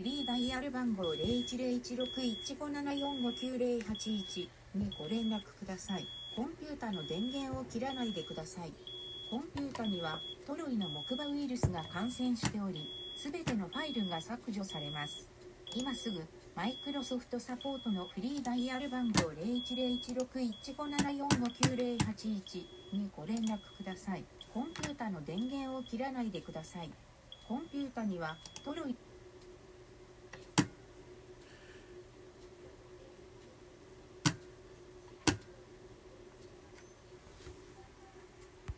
フリーダイヤル番号01016157459081にご連絡ください。コンピュータの電源を切らないでください。コンピュータにはトロイの木馬ウイルスが感染しており、すべてのファイルが削除されます。今すぐ、マイクロソフトサポートのフリーダイヤル番号01016157459081にご連絡ください。コンピュータの電源を切らないでください。コンピュータにはトロイ